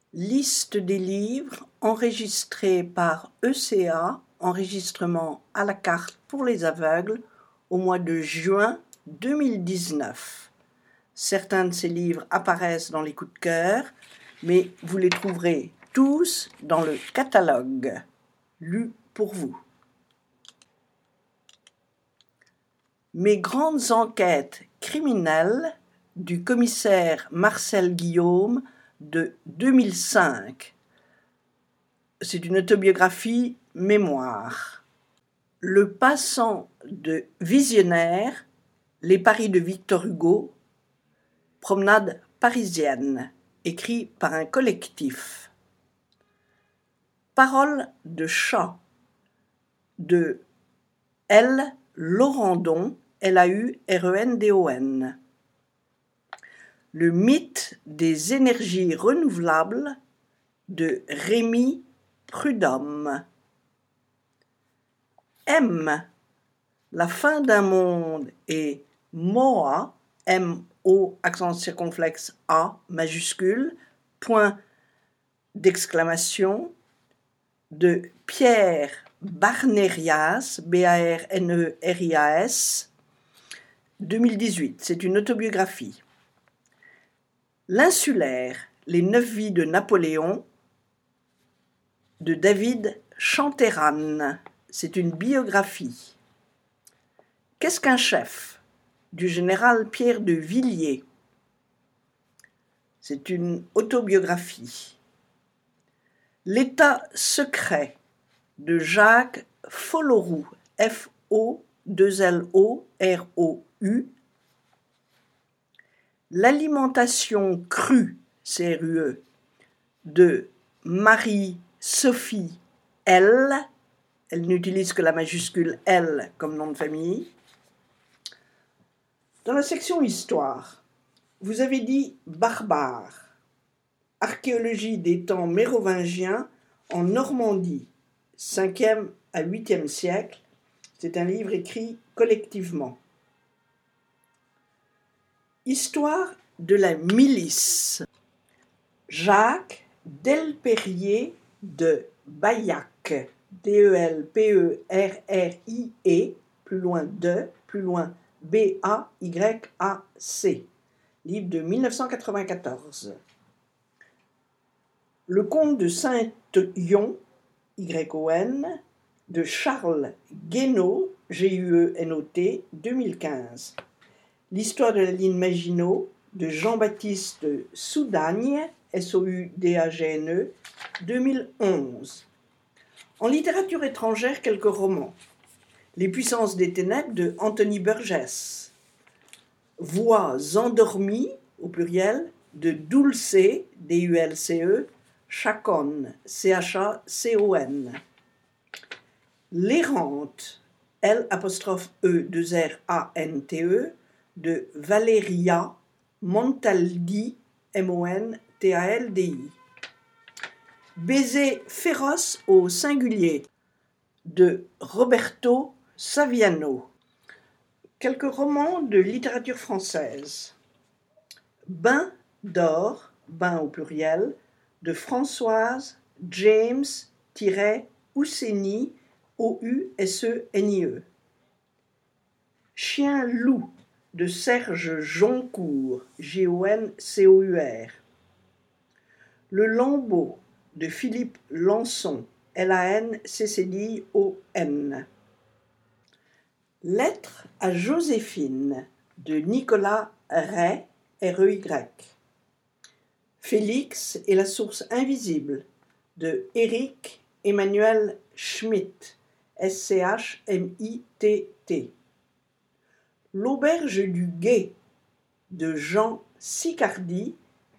Liste des livres enregistrés par ECA, enregistrement à la carte pour les aveugles, au mois de juin 2019. Certains de ces livres apparaissent dans les coups de cœur, mais vous les trouverez tous dans le catalogue, lu pour vous. Mes grandes enquêtes criminelles du commissaire Marcel Guillaume de 2005. C'est une autobiographie mémoire. Le passant de visionnaire, les Paris de Victor Hugo, promenade parisienne, écrit par un collectif. Paroles de chat de L. Laurendon, Laurendon. Le mythe des énergies renouvelables de Rémy Prudhomme. M. La fin d'un monde et Moa, M-O, accent circonflexe A, majuscule, point d'exclamation, de Pierre Barnerias, Barnerias, 2018. C'est une autobiographie. L'Insulaire, les 9 vies de Napoléon, de David Chanteran. C'est une biographie. Qu'est-ce qu'un chef? Du général Pierre de Villiers. C'est une autobiographie. L'État secret de Jacques Folloroux, F-O-2-L-O-R-O-U. L'alimentation crue, CRUE, de Marie-Sophie L. Elle n'utilise que la majuscule L comme nom de famille. Dans la section Histoire, vous avez dit barbare. Archéologie des temps mérovingiens en Normandie, 5e à 8e siècle. C'est un livre écrit collectivement. Histoire de la milice. Jacques Delperrier de Baillac, D-E-L-P-E-R-R-I-E, plus loin de, plus loin B-A-Y-A-C, livre de 1994. Le comte de Saint-Yon, Y-O-N, de Charles Guénot, G-U-E-N-O-T, 2015. L'histoire de la ligne Maginot, de Jean-Baptiste Soudagne, S-O-U-D-A-G-N-E, 2011. En littérature étrangère, quelques romans. Les puissances des ténèbres de Anthony Burgess. Voix endormies, au pluriel, de Dulce, D-U-L-C-E, Chacon, C-H-A-C-O-N. L'errante, L'-E-2-R-A-N-T-E, de Valeria Montaldi, M-O-N-T-A-L-D-I. Baiser féroce au singulier, de Roberto Saviano. Quelques romans de littérature française. Bain d'or, bain au pluriel, de Françoise James-Ouseni, O-U-S-E-N-I-E. Chien-loup, de Serge Joncour, J-O-N-C-O-U-R. Le Lambeau, de Philippe Lançon, L-A-N-C-C-D-O-N. Lettre à Joséphine, de Nicolas Ray, R-E-Y. Félix et la source invisible, de Éric Emmanuel Schmitt, S-C-H-M-I-T-T. L'auberge du Guet, de Jean Sicardi,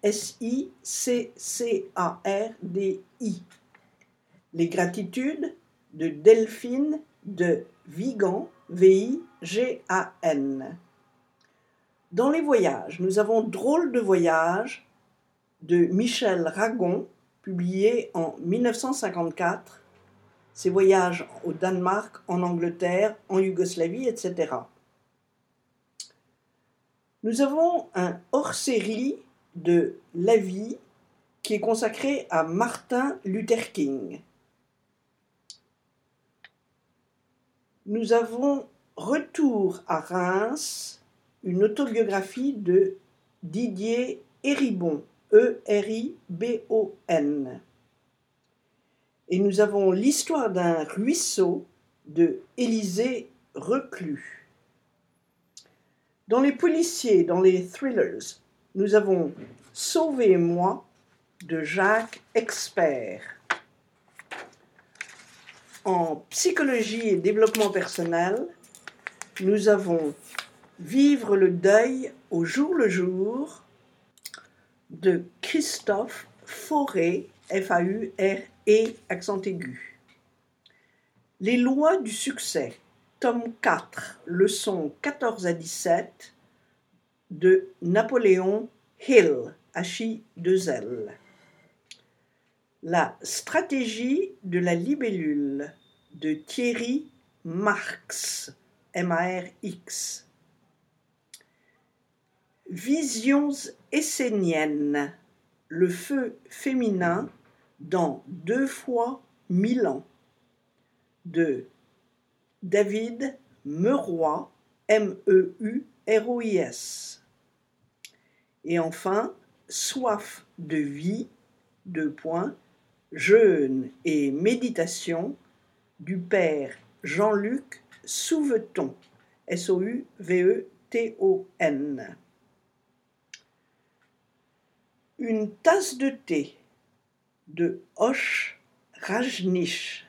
S-I-C-C-A-R-D-I. Les gratitudes, de Delphine de Vigan, V-I-G-A-N. Dans les voyages, nous avons Drôle de voyage de Michel Ragon, publié en 1954. Ses voyages au Danemark, en Angleterre, en Yougoslavie, etc. Nous avons un hors-série de La vie qui est consacré à Martin Luther King. Nous avons Retour à Reims, une autobiographie de Didier Eribon, E-R-I-B-O-N. Et nous avons L'histoire d'un ruisseau de Élisée Reclus. Dans les policiers, dans les thrillers, nous avons Sauvez-moi de Jacques Expert. En psychologie et développement personnel, nous avons Vivre le deuil au jour le jour de Christophe Fauré, F-A-U-R-E, accent aigu. Les lois du succès, tome 4, leçons 14 à 17, de Napoléon Hill, H-I-2-L. La stratégie de la libellule, de Thierry Marx, M-A-R-X. Visions esséniennes, le feu féminin dans 2 fois 1000 ans, de David Meurois, M-E-U-R-O-I-S. Et enfin, Soif de vie, 2 points, jeûne et méditation, du père Jean-Luc Souveton, S-O-U-V-E-T-O-N. Une tasse de thé, de Hoche Rajneesh,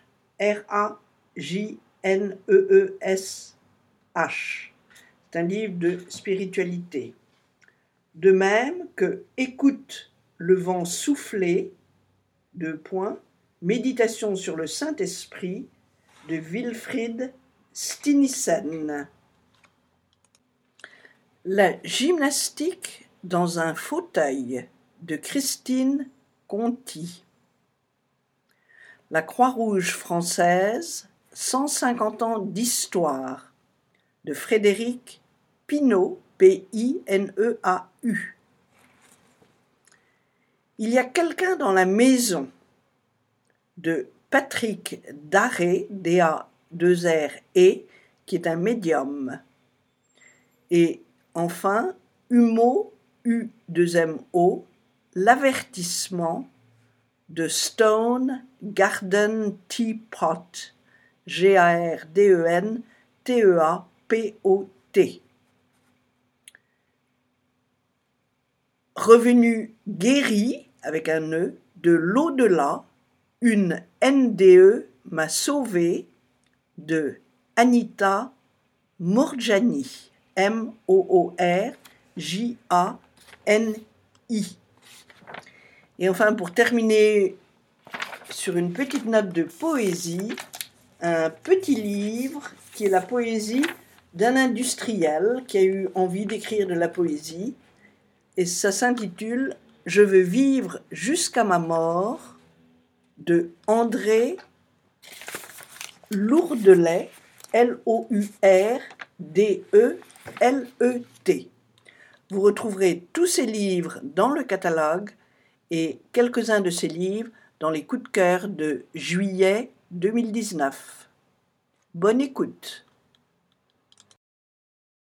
R-A-J-N-E-E-S-H. C'est un livre de spiritualité. De même que Écoute le vent souffler, 2 points, méditation sur le Saint-Esprit, de Wilfried Stinissen. La gymnastique dans un fauteuil, de Christine Conti. La Croix-Rouge française, 150 ans d'histoire, de Frédéric Pineau, P-I-N-E-A-U. Il y a quelqu'un dans la maison, de Patrick Daré, D-A-2-R-E, qui est un médium. Et enfin, Humo, U-2-M-O, l'avertissement, de Stone Garden Teapot, G-A-R-D-E-N-T-E-A-P-O-T. Revenu guéri, avec un E, de l'au-delà, une NDE m'a sauvé, de Anita Mourjani, M-O-O-R-J-A-N-I. Et enfin, pour terminer sur une petite note de poésie, un petit livre qui est la poésie d'un industriel qui a eu envie d'écrire de la poésie. Et ça s'intitule « Je veux vivre jusqu'à ma mort » de André Lourdelet, L-O-U-R-D-E-L-E-T. Vous retrouverez tous ces livres dans le catalogue et quelques-uns de ces livres dans les coups de cœur de juillet 2019. Bonne écoute.